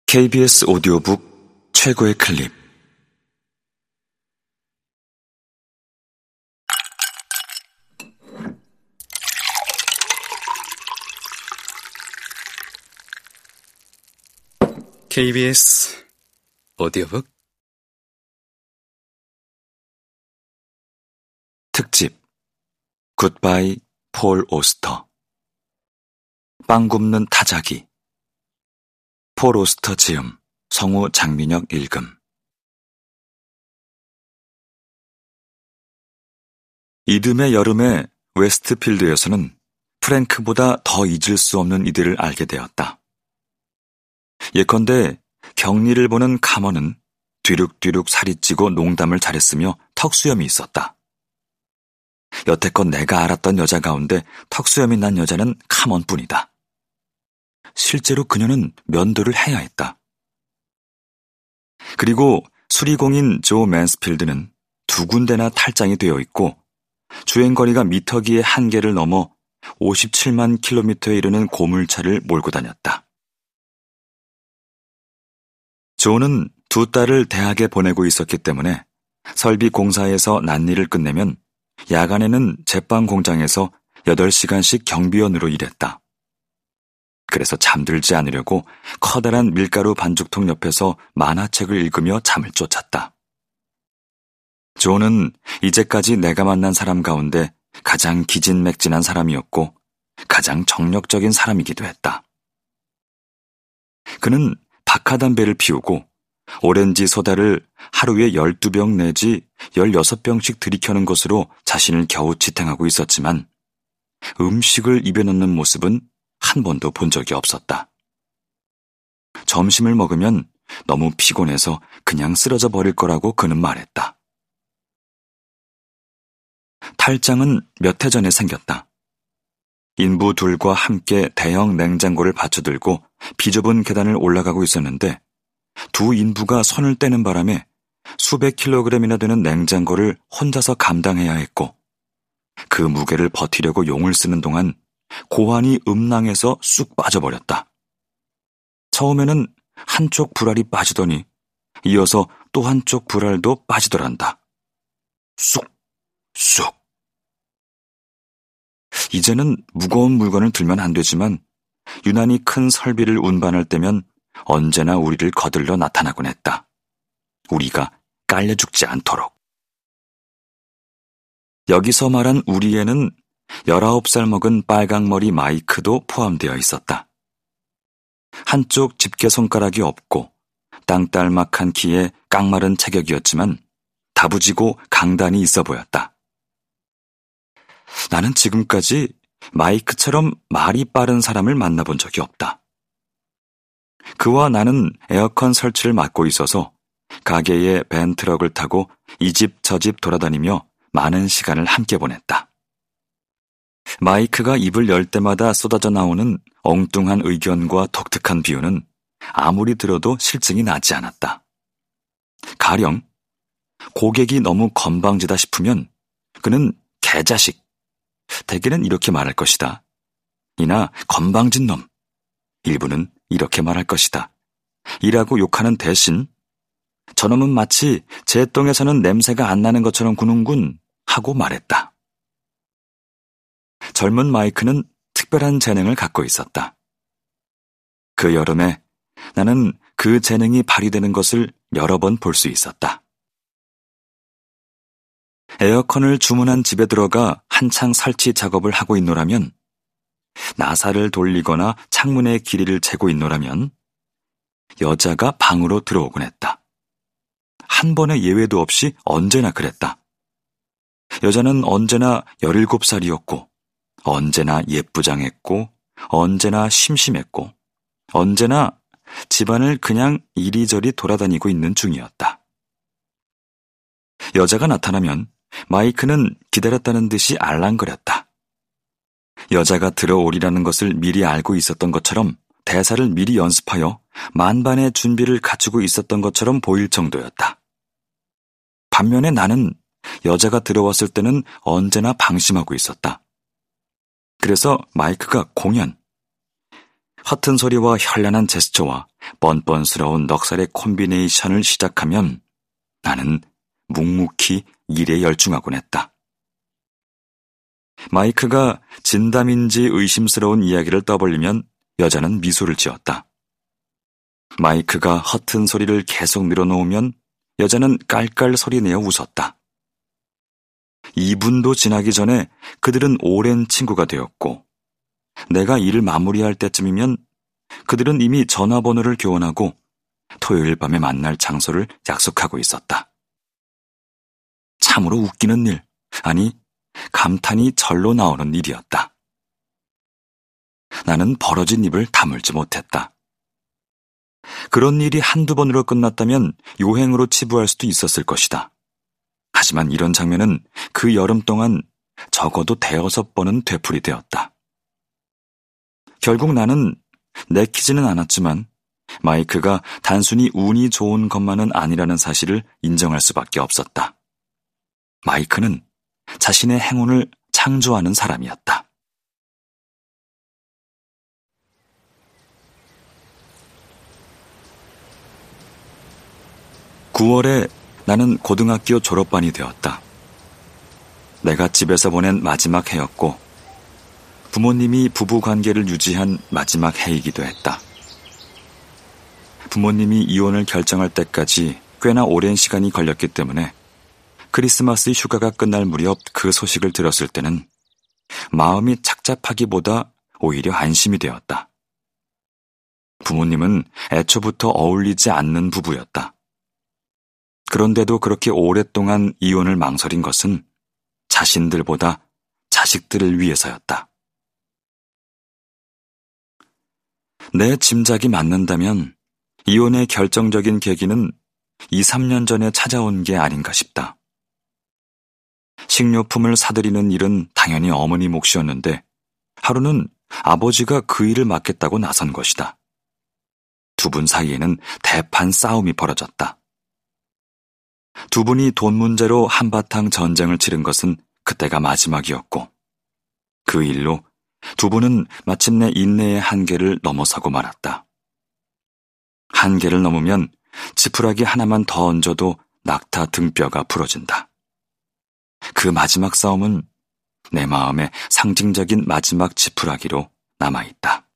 KBS 오디오북 최고의 클립. KBS 오디오북 특집 굿바이 폴 오스터. 빵 굽는 타자기. 폴 오스터 지음, 성우 장민혁 읽음. 이듬해 여름에 웨스트필드에서는 프랭크보다 더 잊을 수 없는 이들을 알게 되었다. 예컨대 격리를 보는 카먼은 뒤룩뒤룩 살이 찌고 농담을 잘했으며 턱수염이 있었다. 여태껏 내가 알았던 여자 가운데 턱수염이 난 여자는 카먼뿐이다. 실제로 그녀는 면도를 해야 했다. 그리고 수리공인 조 맨스필드는 두 군데나 탈장이 되어 있고 주행거리가 미터기의 한계를 넘어 57만 킬로미터에 이르는 고물차를 몰고 다녔다. 조는 두 딸을 대학에 보내고 있었기 때문에 설비 공사에서 난일을 끝내면 야간에는 제빵 공장에서 8시간씩 경비원으로 일했다. 그래서 잠들지 않으려고 커다란 밀가루 반죽통 옆에서 만화책을 읽으며 잠을 쫓았다. 조는 이제까지 내가 만난 사람 가운데 가장 기진맥진한 사람이었고 가장 정력적인 사람이기도 했다. 그는 박하담배를 피우고 오렌지 소다를 하루에 12병 내지 16병씩 들이켜는 것으로 자신을 겨우 지탱하고 있었지만 음식을 입에 넣는 모습은 한 번도 본 적이 없었다. 점심을 먹으면 너무 피곤해서 그냥 쓰러져 버릴 거라고 그는 말했다. 탈장은 몇 해 전에 생겼다. 인부 둘과 함께 대형 냉장고를 받쳐들고 비좁은 계단을 올라가고 있었는데 두 인부가 손을 떼는 바람에 수백 킬로그램이나 되는 냉장고를 혼자서 감당해야 했고 그 무게를 버티려고 용을 쓰는 동안 고환이 음낭에서 쑥 빠져버렸다. 처음에는 한쪽 불알이 빠지더니 이어서 또 한쪽 불알도 빠지더란다. 쑥, 쑥. 이제는 무거운 물건을 들면 안 되지만 유난히 큰 설비를 운반할 때면 언제나 우리를 거들러 나타나곤 했다. 우리가 깔려 죽지 않도록. 여기서 말한 우리에는 19살 먹은 빨강머리 마이크도 포함되어 있었다. 한쪽 집게손가락이 없고 땅딸막한 키에 깡마른 체격이었지만 다부지고 강단이 있어 보였다. 나는 지금까지 마이크처럼 말이 빠른 사람을 만나본 적이 없다. 그와 나는 에어컨 설치를 맡고 있어서 가게에 벤트럭을 타고 이 집 저 집 돌아다니며 많은 시간을 함께 보냈다. 마이크가 입을 열 때마다 쏟아져 나오는 엉뚱한 의견과 독특한 비유는 아무리 들어도 실증이 나지 않았다. 가령 고객이 너무 건방지다 싶으면 그는 개자식, 대개는 이렇게 말할 것이다. 이나 건방진 놈, 일부는 이렇게 말할 것이다. 이라고 욕하는 대신 저놈은 마치 제 똥에서는 냄새가 안 나는 것처럼 구는군 하고 말했다. 젊은 마이크는 특별한 재능을 갖고 있었다. 그 여름에 나는 그 재능이 발휘되는 것을 여러 번 볼 수 있었다. 에어컨을 주문한 집에 들어가 한창 설치 작업을 하고 있노라면, 나사를 돌리거나 창문의 길이를 재고 있노라면 여자가 방으로 들어오곤 했다. 한 번의 예외도 없이 언제나 그랬다. 여자는 언제나 17살이었고 언제나 예쁘장했고 언제나 심심했고 언제나 집안을 그냥 이리저리 돌아다니고 있는 중이었다. 여자가 나타나면 마이크는 기다렸다는 듯이 알랑거렸다. 여자가 들어오리라는 것을 미리 알고 있었던 것처럼 대사를 미리 연습하여 만반의 준비를 갖추고 있었던 것처럼 보일 정도였다. 반면에 나는 여자가 들어왔을 때는 언제나 방심하고 있었다. 그래서 마이크가 공연, 허튼 소리와 현란한 제스처와 뻔뻔스러운 넉살의 콤비네이션을 시작하면 나는 묵묵히 일에 열중하곤 했다. 마이크가 진담인지 의심스러운 이야기를 떠벌리면 여자는 미소를 지었다. 마이크가 허튼 소리를 계속 늘어놓으면 여자는 깔깔 소리내어 웃었다. 2분도 지나기 전에 그들은 오랜 친구가 되었고 내가 일을 마무리할 때쯤이면 그들은 이미 전화번호를 교환하고 토요일 밤에 만날 장소를 약속하고 있었다. 참으로 웃기는 일, 아니 감탄이 절로 나오는 일이었다. 나는 벌어진 입을 다물지 못했다. 그런 일이 한두 번으로 끝났다면 요행으로 치부할 수도 있었을 것이다. 하지만 이런 장면은 그 여름 동안 적어도 5번은 되풀이 되었다. 결국 나는 내키지는 않았지만 마이크가 단순히 운이 좋은 것만은 아니라는 사실을 인정할 수밖에 없었다. 마이크는 자신의 행운을 창조하는 사람이었다. 9월에 나는 고등학교 졸업반이 되었다. 내가 집에서 보낸 마지막 해였고 부모님이 부부관계를 유지한 마지막 해이기도 했다. 부모님이 이혼을 결정할 때까지 꽤나 오랜 시간이 걸렸기 때문에 크리스마스 휴가가 끝날 무렵 그 소식을 들었을 때는 마음이 착잡하기보다 오히려 안심이 되었다. 부모님은 애초부터 어울리지 않는 부부였다. 그런데도 그렇게 오랫동안 이혼을 망설인 것은 자신들보다 자식들을 위해서였다. 내 짐작이 맞는다면 이혼의 결정적인 계기는 2, 3년 전에 찾아온 게 아닌가 싶다. 식료품을 사들이는 일은 당연히 어머니 몫이었는데 하루는 아버지가 그 일을 맡겠다고 나선 것이다. 두 분 사이에는 대판 싸움이 벌어졌다. 두 분이 돈 문제로 한바탕 전쟁을 치른 것은 그때가 마지막이었고 그 일로 두 분은 마침내 인내의 한계를 넘어서고 말았다. 한계를 넘으면 지푸라기 하나만 더 얹어도 낙타 등뼈가 부러진다. 그 마지막 싸움은 내 마음의 상징적인 마지막 지푸라기로 남아있다.